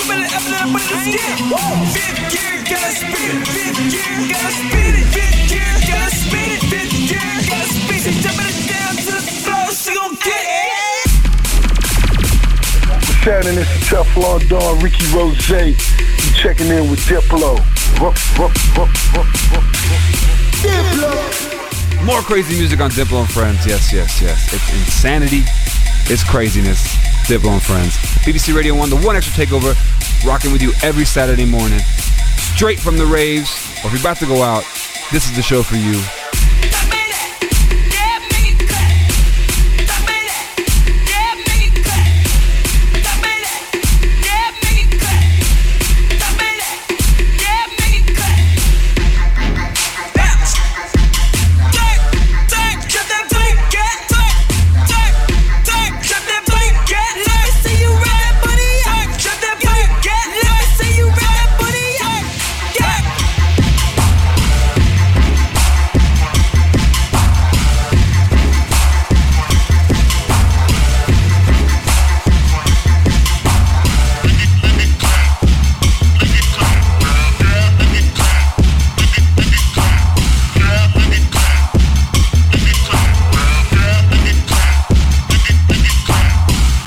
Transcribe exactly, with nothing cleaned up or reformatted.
better up it up with the skin. Fifth gear, gotta spin it. Fifth gear, gotta spin it. Fifth gear, gotta spin it. Fifth gear, gotta spin it. She jumping it down to the floor, she gon' get it. What's happening? It's Teflon Don, Ricky Rose. You checking in with Diplo. Diplo. More crazy music on Diplo and Friends. Yes, yes, yes. It's insanity. It's craziness. Diplo and Friends. B B C Radio one, the One Extra Takeover, rocking with you every Saturday morning. Straight from the raves, or if you're about to go out, this is the show for you.